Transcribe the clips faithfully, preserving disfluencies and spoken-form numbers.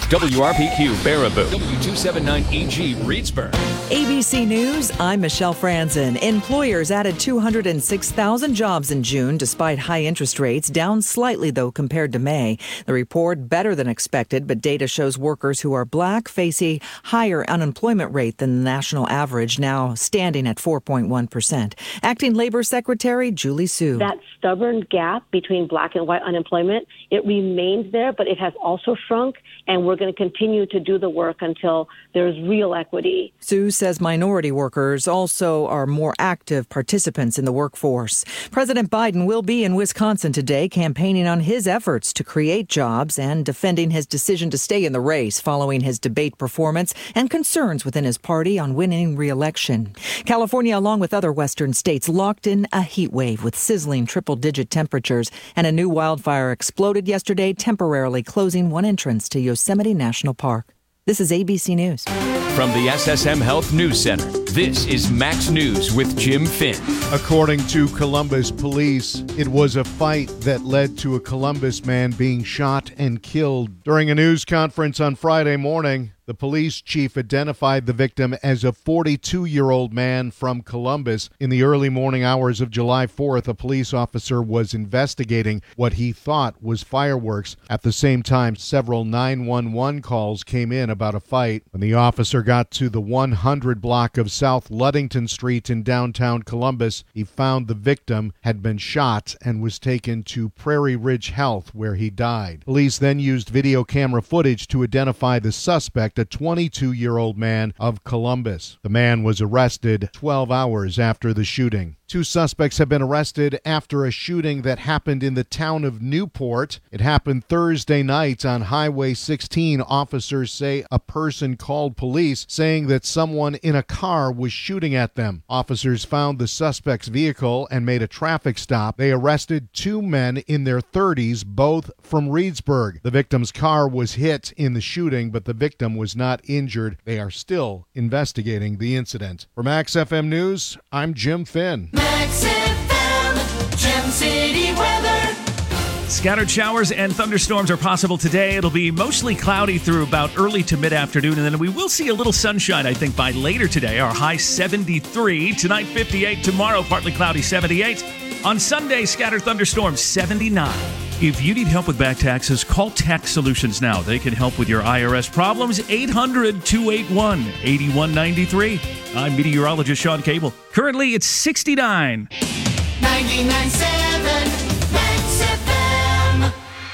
W R P Q Baraboo, W two seventy-nine E G Reedsburg. A B C News, I'm Michelle Franzen. Employers added two hundred six thousand jobs in June despite high interest rates, down slightly though compared to May. The report better than expected, but data shows workers who are black face a higher unemployment rate than the national average, now standing at four point one percent. Acting Labor Secretary Julie Su. That stubborn gap between black and white unemployment, it remains there, but it has also shrunk, and we're going to continue to do the work until there's real equity. Su says minority workers also are more active participants in the workforce. President Biden will be in Wisconsin today campaigning on his efforts to create jobs and defending his decision to stay in the race following his debate performance and concerns within his party on winning re-election. California, along with other western states, locked in a heat wave with sizzling triple-digit temperatures, and a new wildfire exploded yesterday, temporarily closing one entrance to Yosemite National Park. This is A B C News. From the S S M Health News Center, this is Max News with Jim Finn. According to Columbus police, it was a fight that led to a Columbus man being shot and killed. During a news conference on Friday morning, the police chief identified the victim as a forty-two-year-old man from Columbus. In the early morning hours of July fourth, a police officer was investigating what he thought was fireworks. At the same time, several nine one one calls came in about a fight. When the officer got to the one hundred block of South Ludington Street in downtown Columbus, he found the victim had been shot and was taken to Prairie Ridge Health, where he died. Police then used video camera footage to identify the suspect, a twenty-two-year-old man of Columbus. The man was arrested twelve hours after the shooting. Two suspects have been arrested after a shooting that happened in the town of Newport. It happened Thursday night on Highway sixteen. Officers say a person called police saying that someone in a car was shooting at them. Officers found the suspect's vehicle and made a traffic stop. They arrested two men in their thirties, both from Reedsburg. The victim's car was hit in the shooting, but the victim was not injured. They are still investigating the incident. For Max F M News, I'm Jim Finn. Max F M, Gem City weather. Scattered showers and thunderstorms are possible today. It'll be mostly cloudy through about early to mid-afternoon, and then we will see a little sunshine, I think, by later today. Our high seventy-three, tonight fifty-eight, tomorrow partly cloudy seventy-eight. On Sunday, scattered thunderstorms seventy-nine. If you need help with back taxes, call Tax Solutions now. They can help with your I R S problems. eight hundred, two eight one, eight one nine three. I'm meteorologist Sean Cable. Currently, it's sixty-nine. ninety-nine point seven Max F M.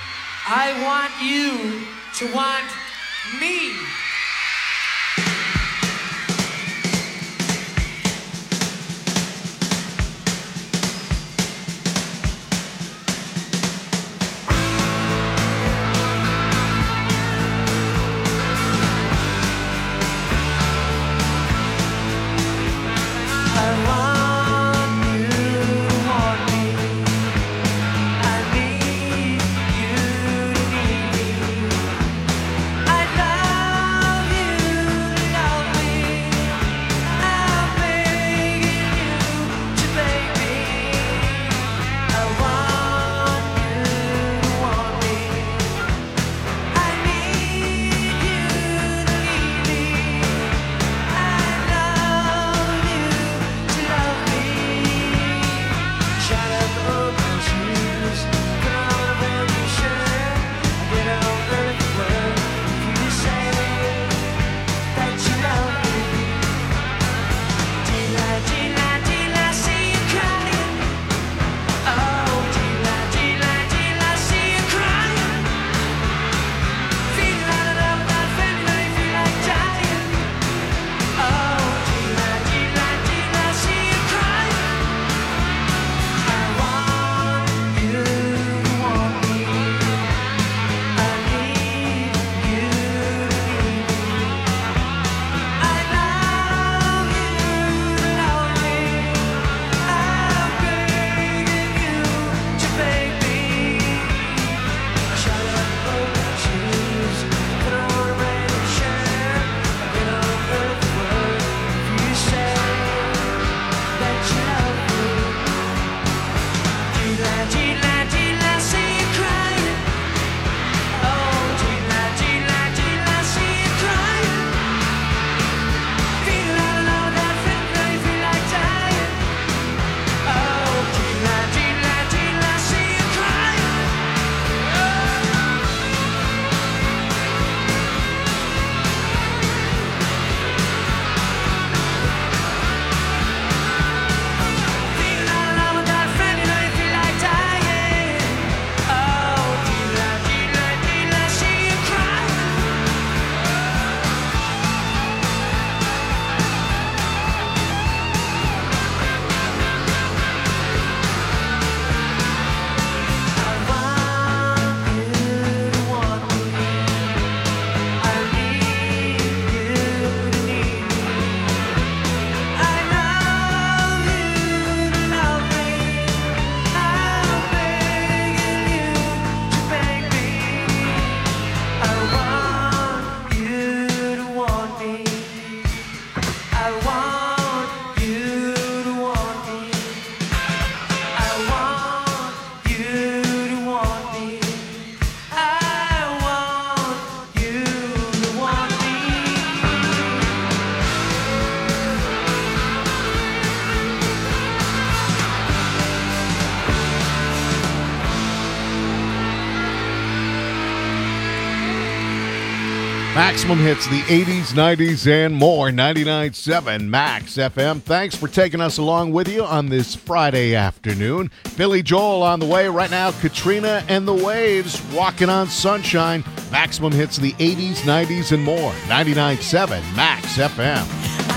I want you to want me. I Maximum hits the eighties, nineties, and more. ninety-nine point seven Max F M. Thanks for taking us along with you on this Friday afternoon. Billy Joel on the way right now. Katrina and the Waves, Walking on Sunshine. Maximum hits the eighties, nineties, and more. ninety-nine point seven Max F M.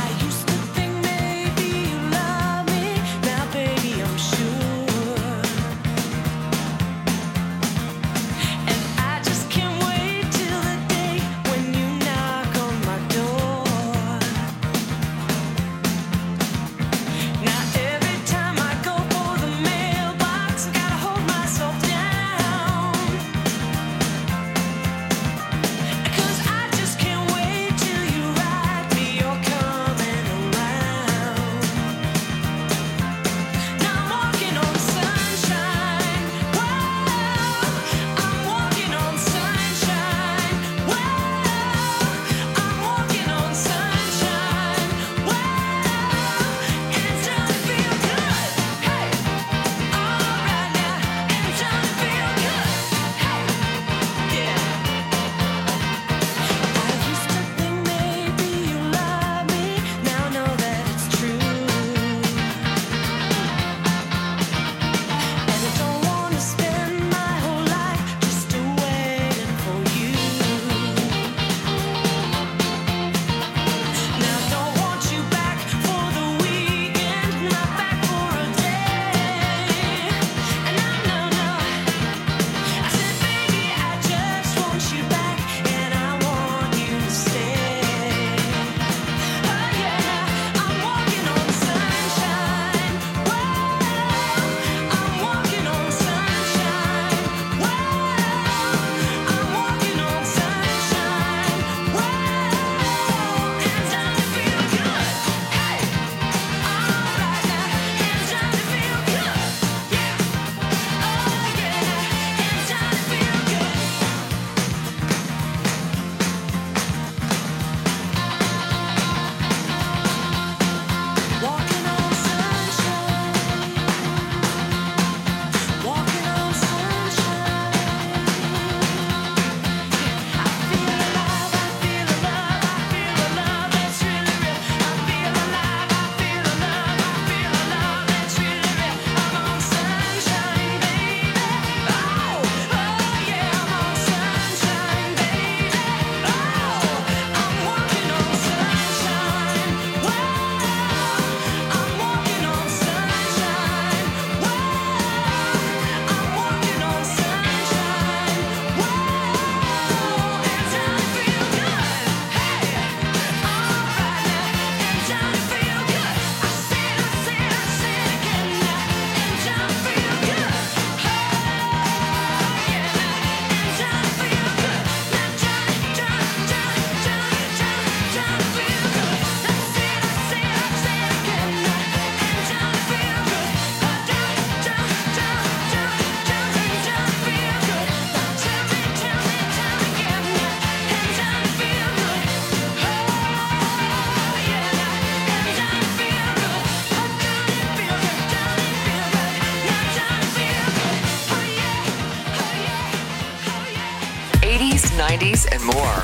nineties, and more.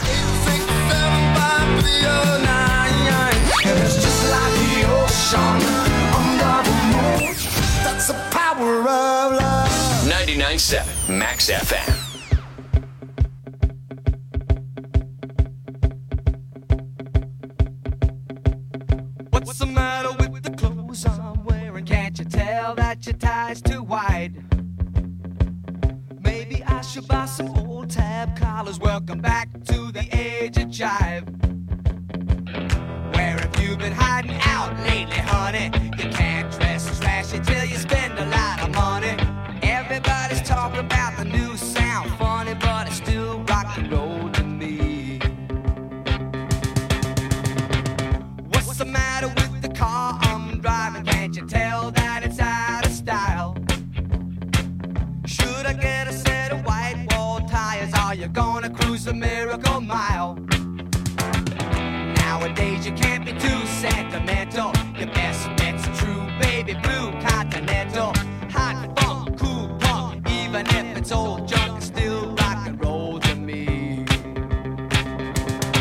ninety-nine point seven Max F M. What's the matter with the clothes I'm wearing? Can't you tell that your tie's too wide? Maybe I should buy some old tab collars. Welcome back to the age of jive. Where have you been hiding out lately, honey? You can't dress as trashy till you spend a lot of money. Everybody's talking about the new sound, funny, but it's still rock and roll to me. What's the matter with the car I'm driving? Can't you tell that it's out of style? Should I get a set of white wall tires? Are you gonna cruise the Miracle Mile? Nowadays you can't be too sentimental. Your best bet's a true baby blue Continental. Hot funk, cool punk, even if it's old junk, it's still rock and roll to me.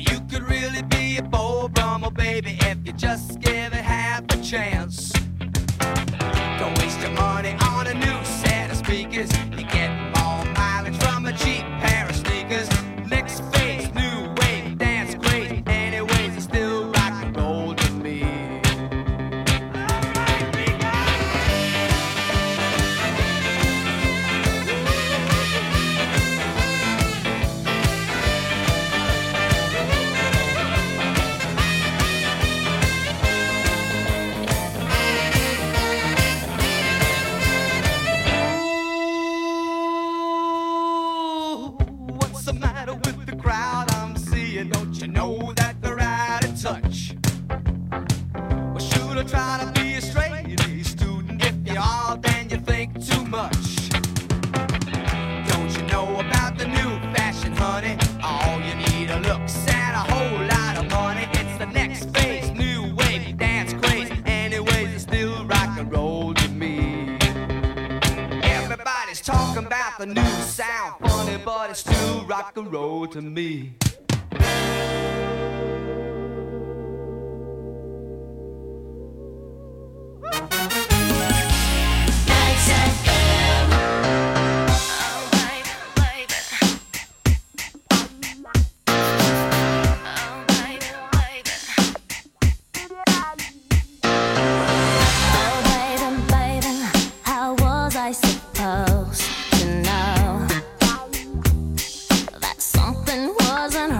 You could really be a Beau Brummel, baby, if you just give it half a chance. Don't waste your money on a new set of speakers. You get more mileage from a cheap pair of sneakers. Next phase, new wave, dance great. Anyways, it's still rock and roll to me. What's the matter with the crowd I'm seeing? Don't you know that they're out of touch? Well, should I try to be a straight A student? If you are, then you think too much. Don't you know about the new fashion, honey? All you need are looks and a whole lot of money. It's the next phase, new wave, dance craze. Anyways, it's still rock and roll to me. Everybody's talking about the new sound, funny, but it's still rock and roll to me. How was I supposed to know that something wasn't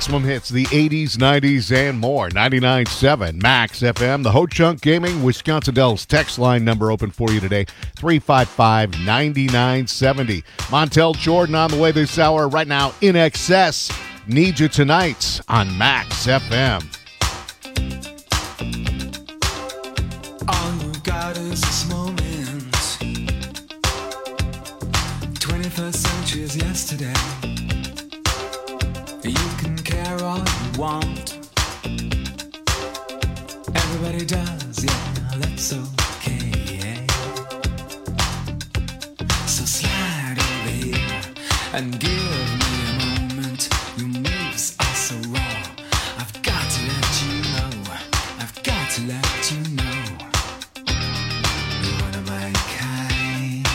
maximum hits, the eighties, nineties, and more. ninety-nine point seven Max F M. The Ho-Chunk Gaming Wisconsin Dells text line number open for you today, three five five, nine nine seven zero. Montel Jordan on the way this hour. Right now, In Excess. Need You Tonight on Max F M. All you got is this moment. twenty-first century is yesterday. You can care all you want. Everybody does, yeah, that's okay. So slide over here and give me a moment. Your moves are so raw. I've got to let you know. I've got to let you know. You're one of my kind.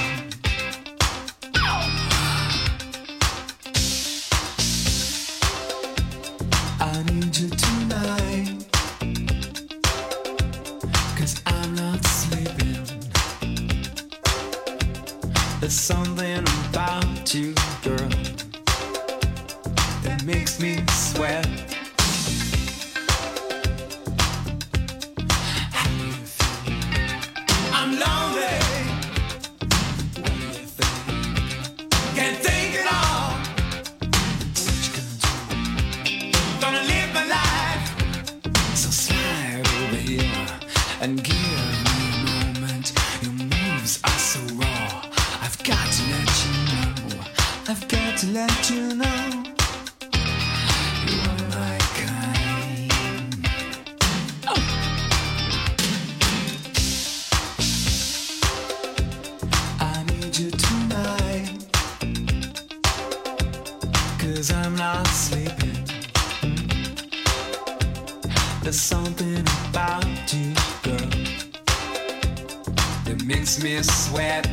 I need you tonight, 'cause I'm not sleeping. There's something about you, girl, that makes me sweat. How do you feel? I'm lonely. What do you think? Can't think at all. What you gonna do? Gonna live my life. So slide over here and give me a moment. Your moves are so raw. I've got to let you know. I've got to let you know. You are my kind. Oh. I need you tonight, 'cause I'm not sleeping. There's something about you, girl, that makes me sweat.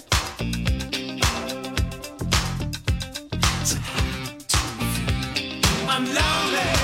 So how do you feel? I'm lonely.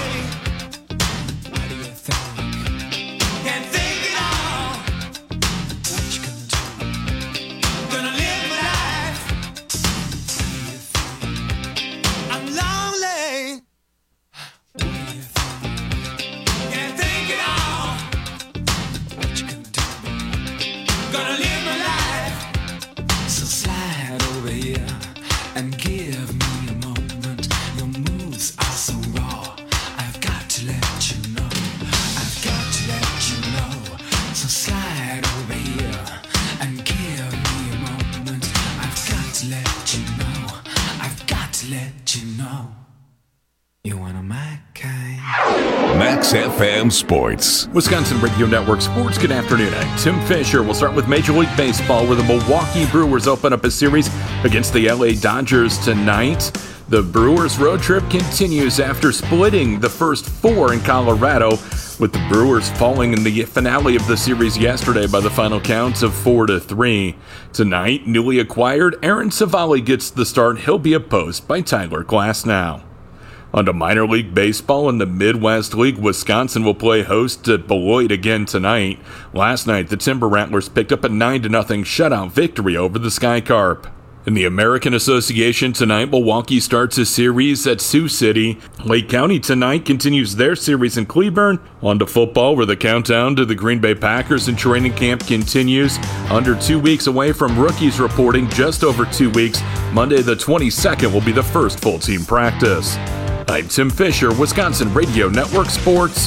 What do you think? Can't think at all. What you gonna do? Gonna live my life. How do you feel? I'm lonely. What do you think? Can't think at all. What you gonna do? Gonna live my life. So slide over here and give me a moment. Your moves are so raw. I've got to let you know. I've got to let you know. So slide over here and give me a moment. I've got to let you know. I've got to let you know. You one of my kind. Max F M Sports. Wisconsin Radio Network Sports. Good afternoon. I'm Tim Fisher. We'll start with Major League Baseball, where the Milwaukee Brewers open up a series against the L A Dodgers tonight. The Brewers road trip continues after splitting the first four in Colorado, with the Brewers falling in the finale of the series yesterday by the final counts of four to three. Tonight, newly acquired Aaron Savali gets the start. He'll be opposed by Tyler Glasnow. On to minor league baseball in the Midwest League, Wisconsin will play host to Beloit again tonight. Last night, the Timber Rattlers picked up a nine to nothing shutout victory over the Sky Carp. In the American Association tonight, Milwaukee starts a series at Sioux City. Lake County tonight continues their series in Cleburne. On to football, where the countdown to the Green Bay Packers in training camp continues. Under two weeks away from rookies reporting, just over two weeks, Monday the twenty-second will be the first full team practice. I'm Tim Fisher, Wisconsin Radio Network Sports.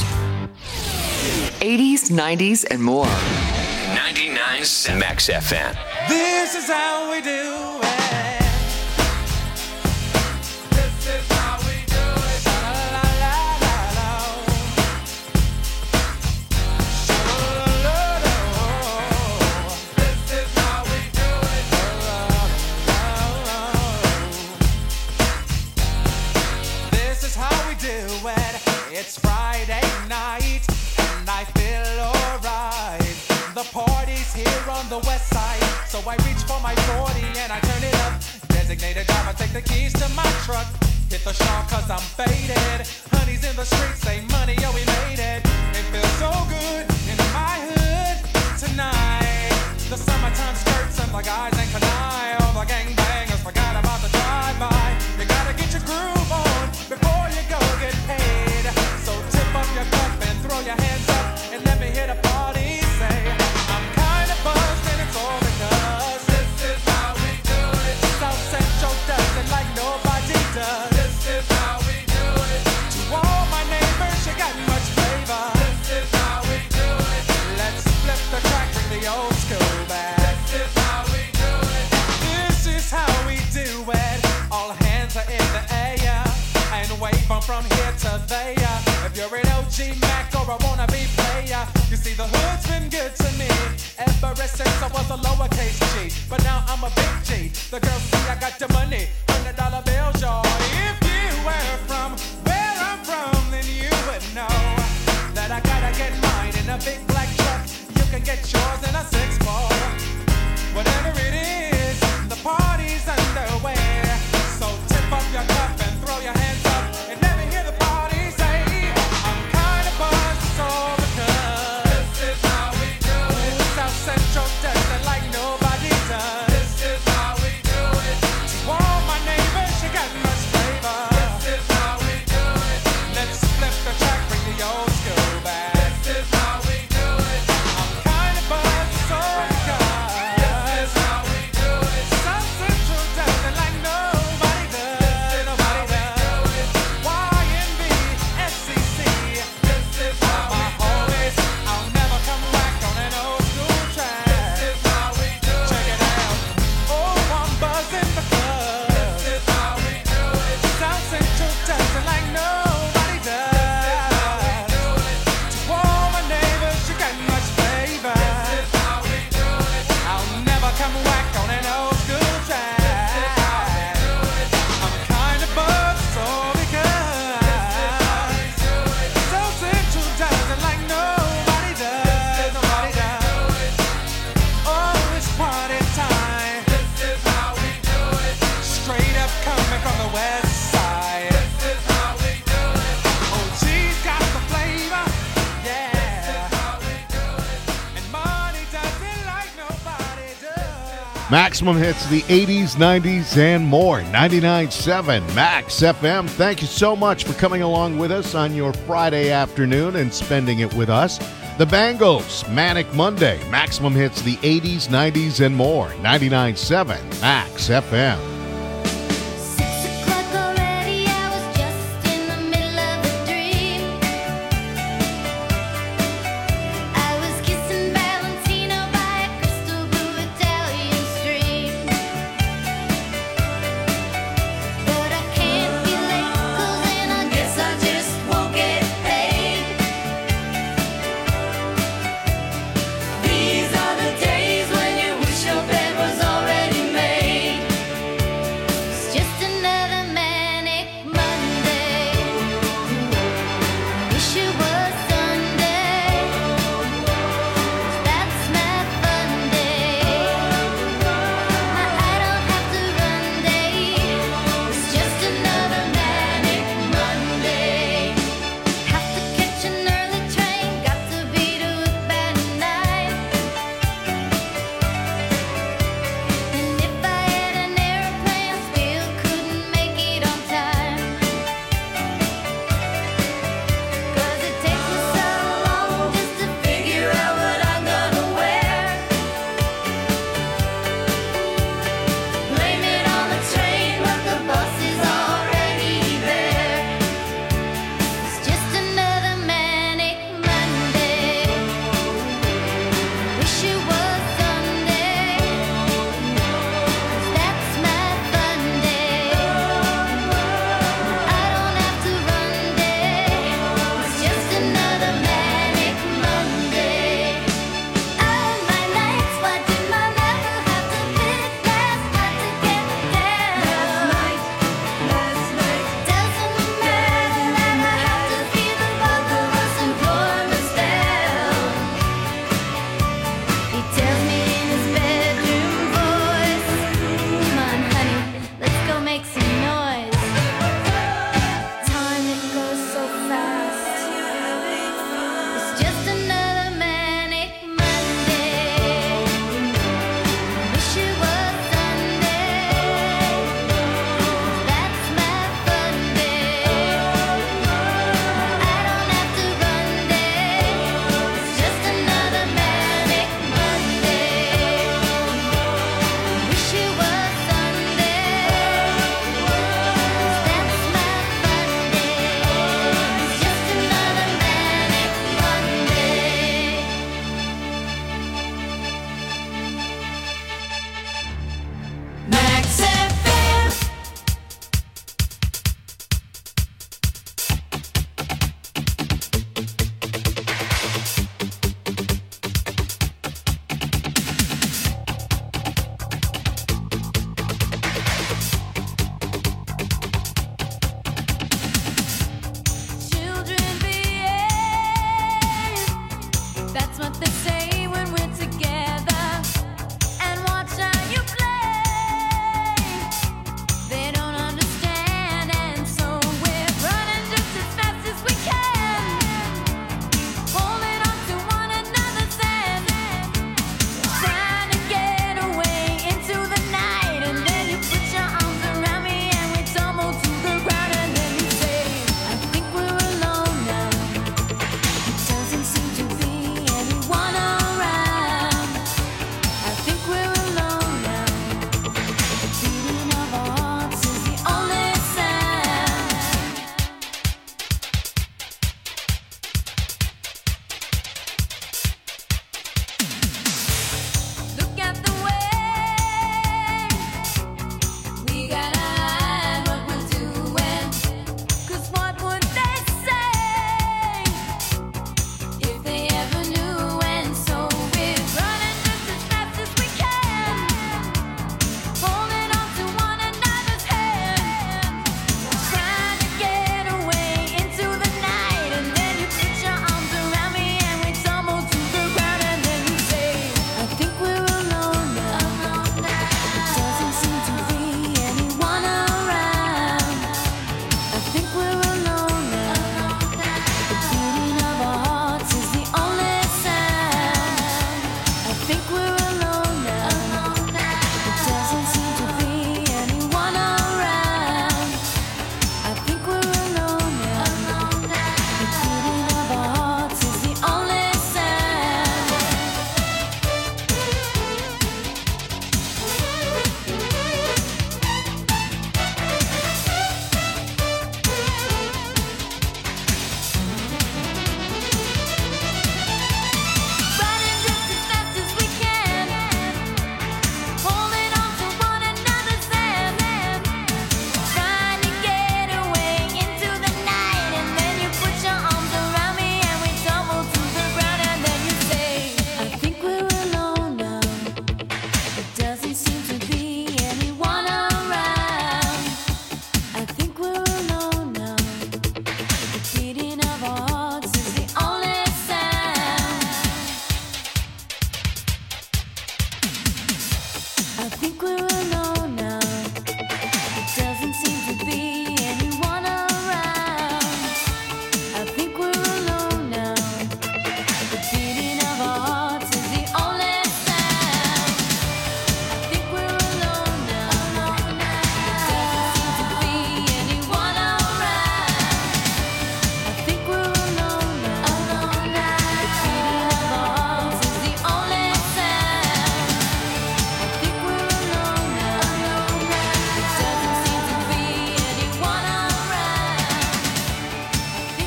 eighties, nineties, and more. ninety-nine point seven Max F M. This is how we do it. This is how we do it. La, la, la, la, la. La, la, la, la. This is how we do it. La, la, la, la. This is how we do it. It's Friday night and I feel alright. The party's here on the west side, so I reach for my forty and I turn it up. Designated driver, take the keys to my truck. Hit the shop cause I'm faded. Honey's in the streets, say money, yo, we made it. It feels so good in my hood tonight. The summertime skirts and the guys ain't canine. All the gangbangers forgot about the drive-by. You gotta get your groove on before you go get paid. surveyor. If you're an O G Mac or a wannabe player, you see the hood's been good to me ever since I was a lowercase G. But now I'm a big G. The girls see I got the money, hundred dollar bills, y'all. If you were from where I'm from, then you would know that I gotta get mine in a big black truck. You can get yours in a six four. Whatever it is, the party's underway. So tip up your cup and throw your hands up and let me hear the party say, I'm kind of buzzed, so because this is how we do it. South Central does it like nobody does. This is how we do it. To all my neighbors, you got much flavor. This is how we do it. Let's flip the track, bring the old school back. This is how we do it. I'm kind of buzzed, so because this is how we do it. South Central does it like nobody does. Nobody does. Y N B, S C C. This is how my homies. I'll never come back on an old school track. This is how we do it. Check it out. Oh, I'm buzzing because this is how we do it. South Central does it like nobody does. To all my neighbors, you got much flavor. This is how we do it. I'll never come back on an old school track. I'm kind of buzzed, so because South Central does it like nobody does. Nobody does. Oh, it's party time. This is how we do it. Straight up coming from the west side. This is how we do it. Oh, G's got the flavor. Yeah. This is how we do it. And money does it like nobody does. Maximum hits the eighties, nineties, and more. ninety-nine point seven Max F M. Thank you so much for coming along with us on your Friday afternoon and spending it with us. The Bangles, Manic Monday. Maximum hits the eighties, nineties, and more. ninety-nine point seven Max F M. Six o'clock already, I was just in the middle of a dream. I was kissing Valentino by a crystal blue Italian stream. But I can't be late, 'cause then I guess I just won't get paid. These are the days when you wish your bed was already made.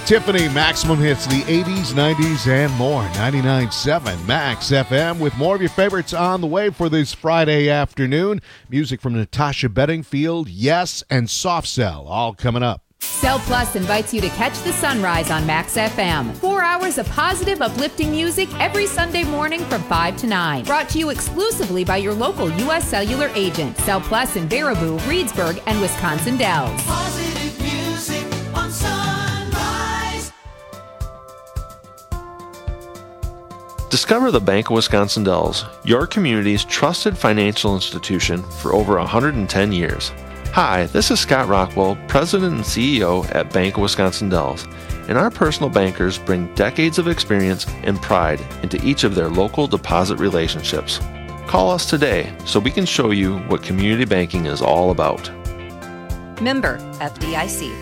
Tiffany, maximum hits the eighties, nineties, and more. ninety-nine point seven Max F M with more of your favorites on the way for this Friday afternoon. Music from Natasha Bedingfield, Yes, and Soft Cell, all coming up. Cell Plus invites you to catch the sunrise on Max F M. Four hours of positive, uplifting music every Sunday morning from five to nine. Brought to you exclusively by your local U S Cellular agent. Cell Plus in Baraboo, Reedsburg, and Wisconsin Dells. Positive music on Sunrise. Discover the Bank of Wisconsin Dells, your community's trusted financial institution for over one hundred ten years. Hi, this is Scott Rockwell, President and C E O at Bank of Wisconsin Dells, and our personal bankers bring decades of experience and pride into each of their local deposit relationships. Call us today so we can show you what community banking is all about. Member F D I C.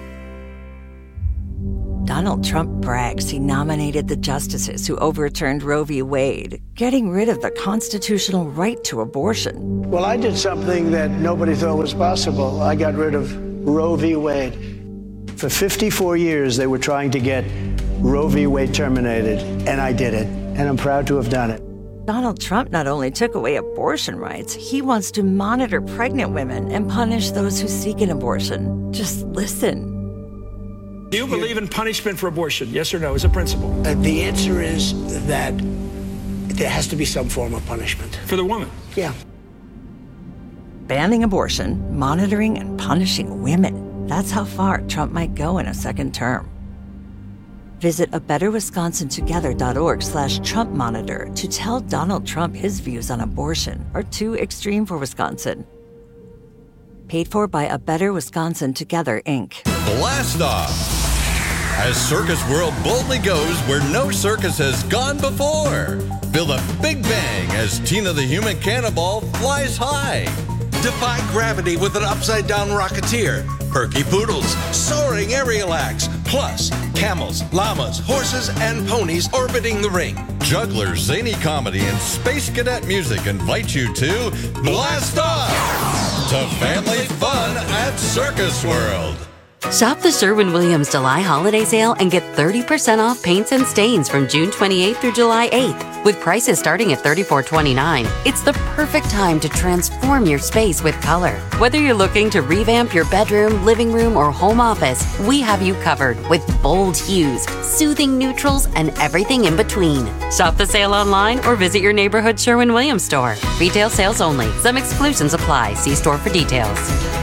Donald Trump brags he nominated the justices who overturned Roe v. Wade, getting rid of the constitutional right to abortion. Well, I did something that nobody thought was possible. I got rid of Roe v. Wade. For fifty-four years, they were trying to get Roe v. Wade terminated, and I did it, and I'm proud to have done it. Donald Trump not only took away abortion rights, he wants to monitor pregnant women and punish those who seek an abortion. Just listen. Do you believe in punishment for abortion? Yes or no, as a principle? Uh, the answer is that there has to be some form of punishment. For the woman? Yeah. Banning abortion, monitoring and punishing women. That's how far Trump might go in a second term. Visit a better wisconsin together dot org slash Trump monitor to tell Donald Trump his views on abortion are too extreme for Wisconsin. Paid for by A Better Wisconsin Together, Incorporated. Blast Off! As Circus World boldly goes where no circus has gone before. Feel the big bang as Tina the Human Cannonball flies high. Defy gravity with an upside-down rocketeer. Perky poodles, soaring aerial acts. Plus, camels, llamas, horses, and ponies orbiting the ring. Jugglers, zany comedy, and space cadet music invite you to Blast Off! To family fun at Circus World. Shop the Sherwin-Williams July holiday sale and get thirty percent off paints and stains from June twenty-eighth through July eighth. With prices starting at thirty-four twenty-nine, it's the perfect time to transform your space with color. Whether you're looking to revamp your bedroom, living room, or home office, we have you covered with bold hues, soothing neutrals, and everything in between. Shop the sale online or visit your neighborhood Sherwin-Williams store. Retail sales only. Some exclusions apply. See store for details.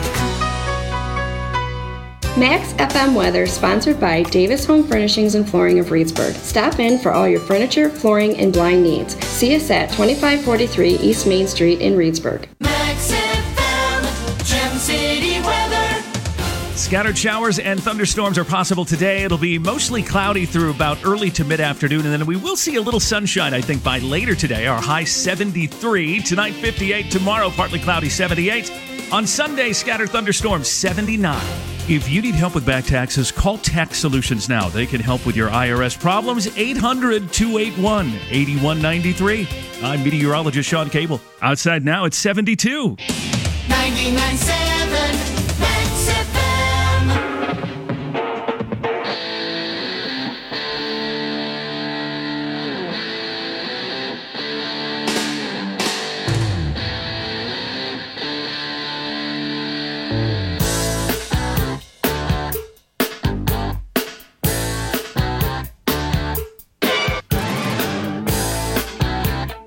Max F M weather sponsored by Davis Home Furnishings and Flooring of Reedsburg. Stop in for all your furniture, flooring, and blind needs. See us at twenty-five forty-three East Main Street in Reedsburg. Max F M, Gem City weather. Scattered showers and thunderstorms are possible today. It'll be mostly cloudy through about early to mid-afternoon, and then we will see a little sunshine, I think, by later today. Our high seventy-three, tonight fifty-eight, tomorrow partly cloudy seventy-eight. On Sunday, scattered thunderstorms seventy-nine. If you need help with back taxes, call Tax Solutions now. They can help with your I R S problems. eight hundred, two eight one, eight one nine three. I'm meteorologist Sean Cable. Outside now, it's seventy-two. ninety-nine point seven Max F M.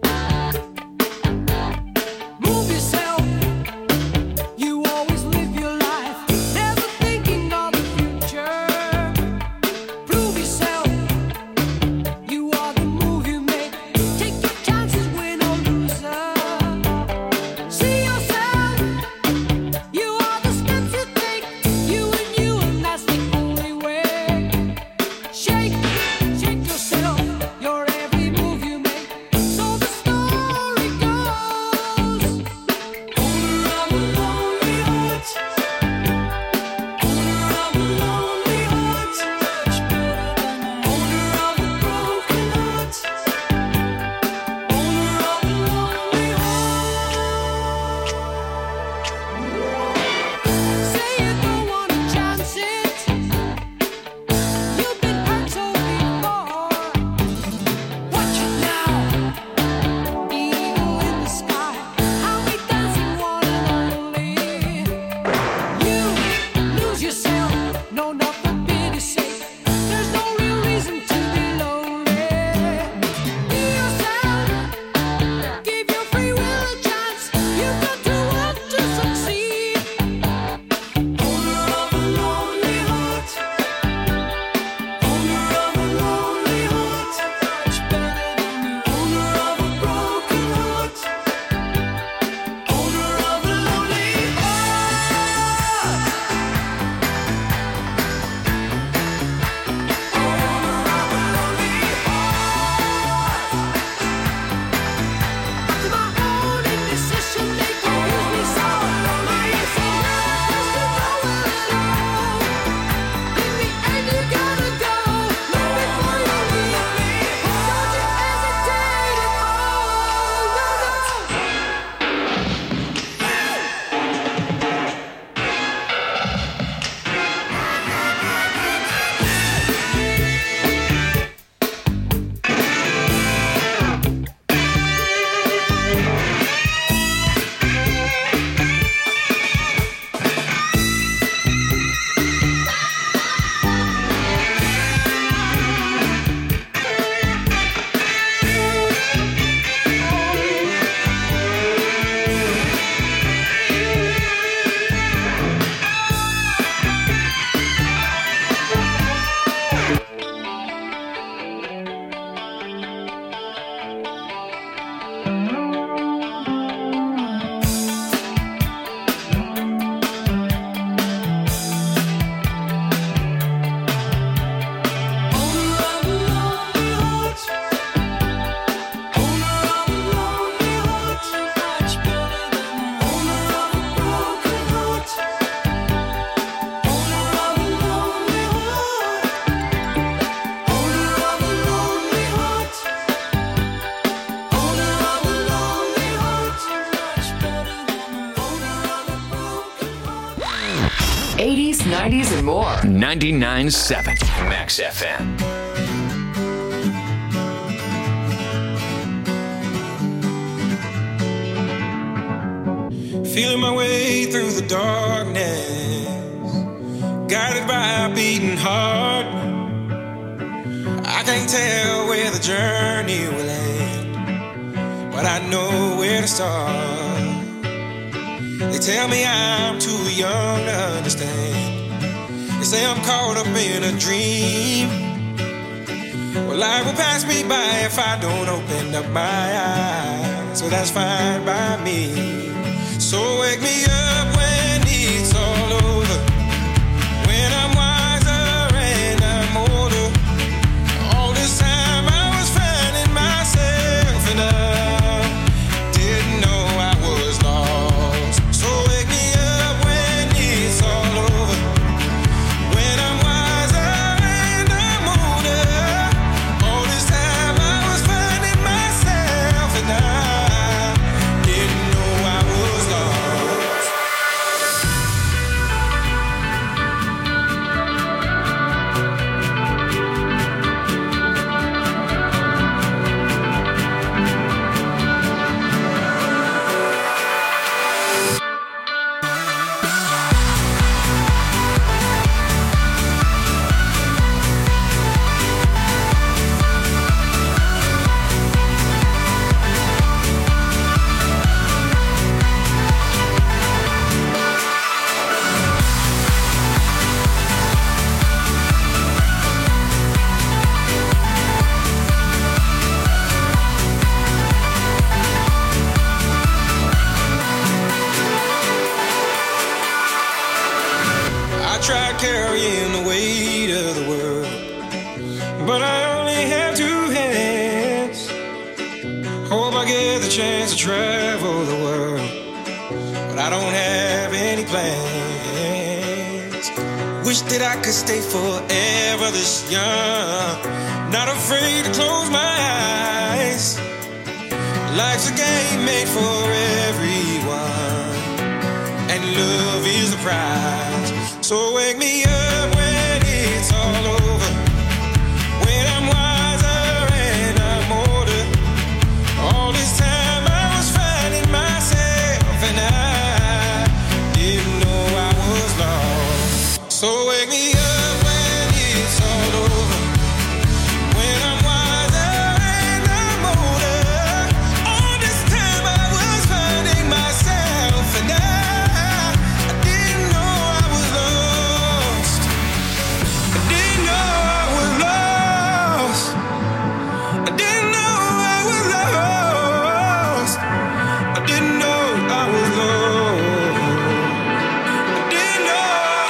Move yourself. You always live your eighties, nineties, and more. ninety-nine point seven Max F M. Feeling my way through the darkness, guided by a beating heart. I can't tell where the journey will end, but I know where to start. They tell me I'm too young to understand. They say I'm caught up in a dream. Well, life will pass me by if I don't open up my eyes, so that's fine by me. So wake me up when it's all over, when I'm wiser and I'm older. All this time I was finding myself and I didn't know I was lost. So wake me up when it's all over, when I'm wiser and I'm older. All this time I was finding myself and I didn't know I was lost. I tried carrying the weight of the world, but I only have two hands. Hope I get the chance to travel the world, but I don't have any plans. Wish that I could stay forever this young, not afraid to close my eyes. Life's a game made for everyone, and love is the prize. So wake me up when it's all over, when I'm wiser and I'm older. All this time I was finding myself and I didn't know I was lost. So wake me up when it's all over, when I'm wiser and I'm older. All this time I was finding myself and I, I didn't know I was lost. I didn't know I was lost. I didn't know I was lost. I didn't know I was lost. I didn't know.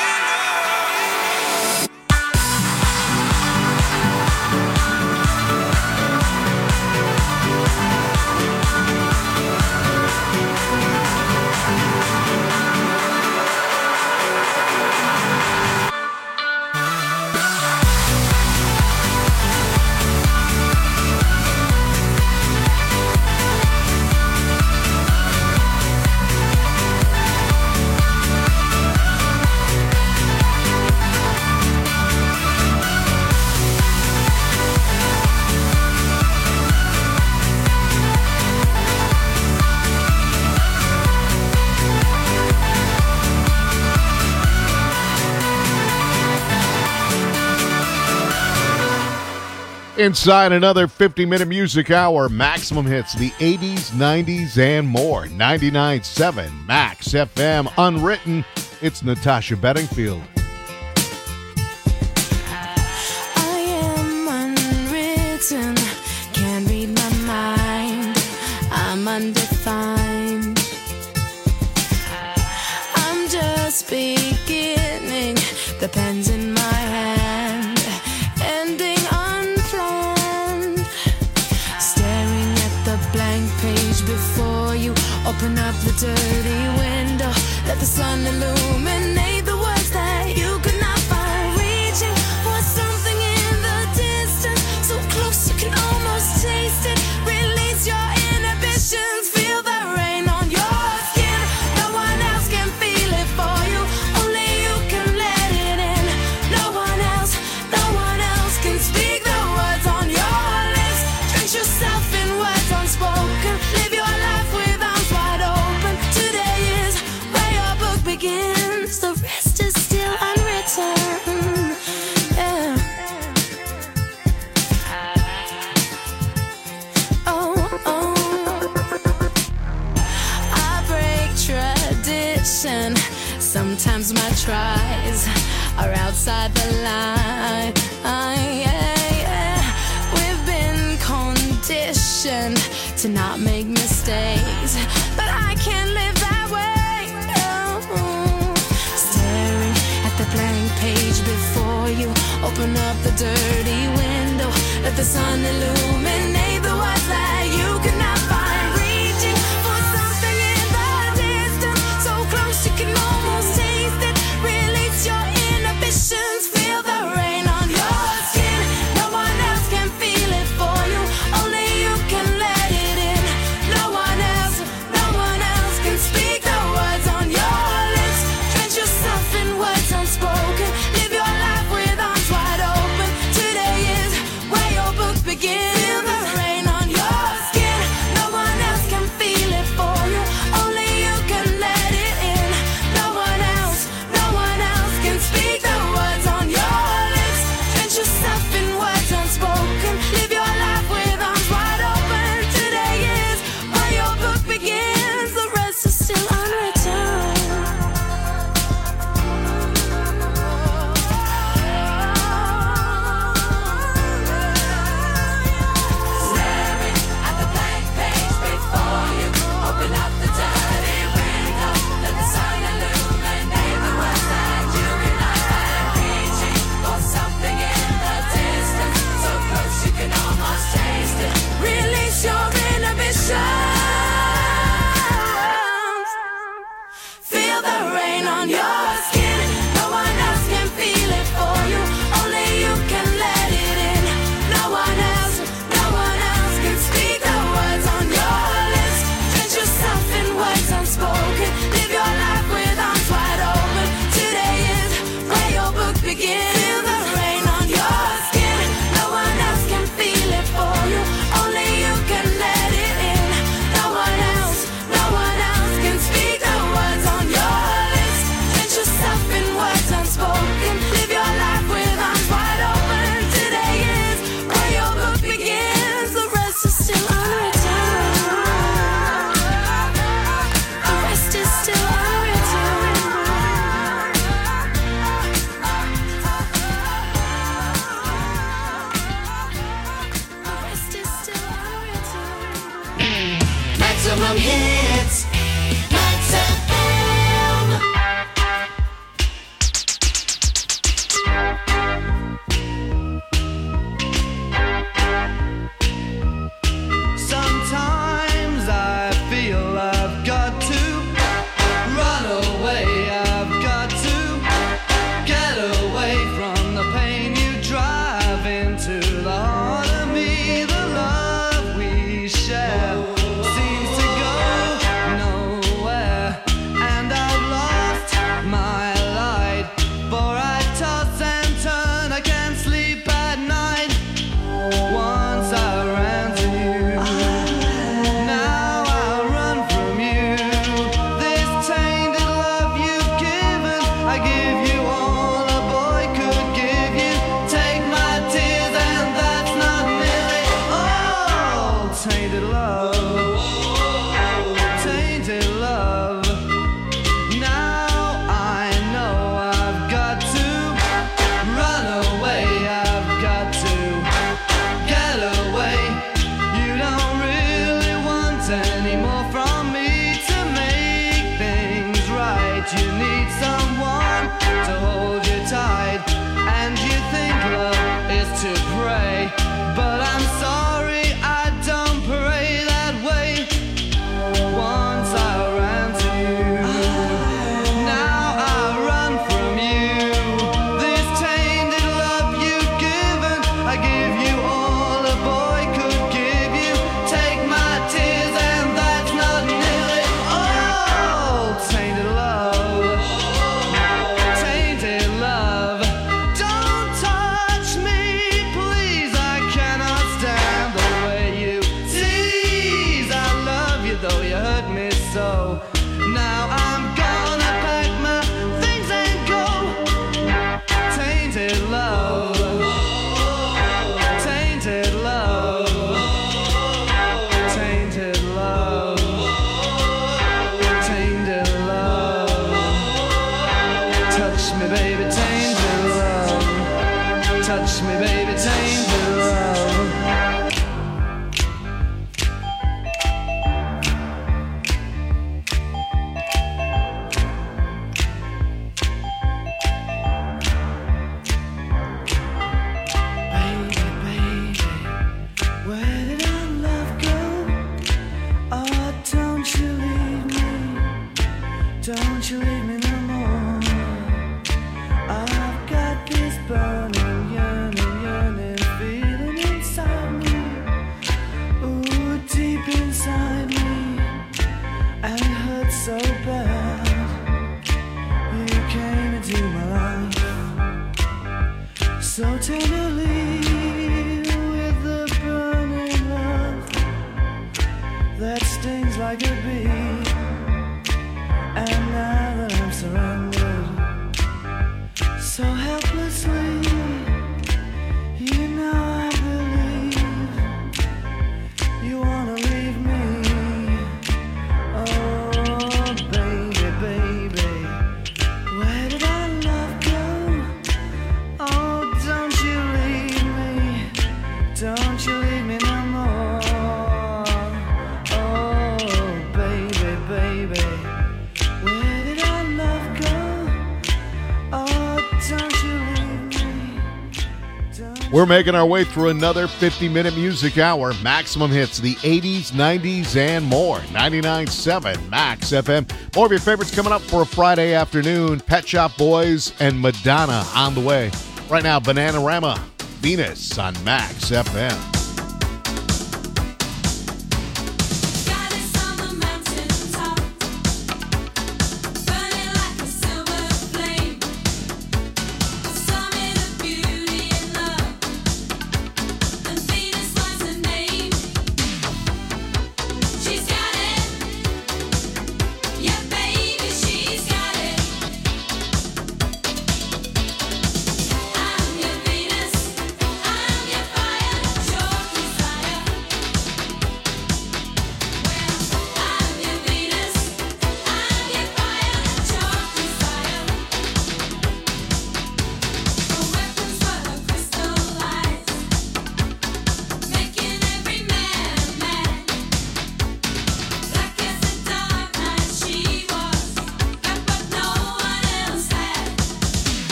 Inside another fifty-minute music hour, maximum hits, the eighties, nineties, and more. ninety-nine point seven Max F M. Unwritten, it's Natasha Bedingfield. I am unwritten, can't read my mind, I'm undefined. I'm just beginning, the pen's in my hand, ending unplanned. Staring at the blank page before you, open up the dirty window, let the sun illuminate the words that you could not find. Reaching for something in the distance, so close you can almost taste it. Release your inhibitions, feel the rain on your skin. No one else can feel it for you, only you can Sometimes my tries are outside the line. Yeah, yeah. We've been conditioned to not make mistakes, but I can't live that way. No. Staring at the blank page before you, open up the dirty window, let the sun illuminate the words that you cannot find. Reaching for something in the distance, so close you can almost taste it. Release your inhibitions, feel the rain on your skin. No one else can feel it for you, only you can let it in. No one else, no one else can speak the words on your lips. Drench yourself in words unspoken, live your life with arms wide open. Today is where your book begins. Feel the rain on your skin. No one else can feel it for you, only you can let it in. No one else, no one else can speak the words on your lips. Drench yourself in words unspoken, live your life with arms wide open. Today is where your book begins, the rest is still unwritten. Staring at the blank page before you, open up the dirty window, let the sun illuminate the words that you cannot find. Reaching for something in the distance, so close you can almost taste it. Release your inhibitions. Feel the rain on your skin. No one else can feel it for you, only you can let it in. No one else, no one else can speak the words on your lips. Drench yourself in words unspoken, live your life with arms wide open. Today is where your book begins. Feel the rain on your skin. No one else can feel it for you, only you can let it in. No one else, no one else can speak the words on your lips. Drench kiss me, baby, tainted love. Don't you leave me no more. I've got this burning, yearning, yearning feeling inside me. Ooh, deep inside me. And it hurts so bad. You came into my life so tenderly with the burning love that stings like a bee. And now that I'm surrounded so helplessly, you know I believe you wanna leave me. Oh, baby, baby, where did our love go? Oh, don't you leave me, don't you leave me no more. Oh, baby, baby, we're making our way through another fifty-minute music hour. Maximum hits, the eighties, nineties, and more. ninety-nine point seven Max F M. More of your favorites coming up for a Friday afternoon. Pet Shop Boys and Madonna on the way. Right now, Bananarama, Venus on Max F M.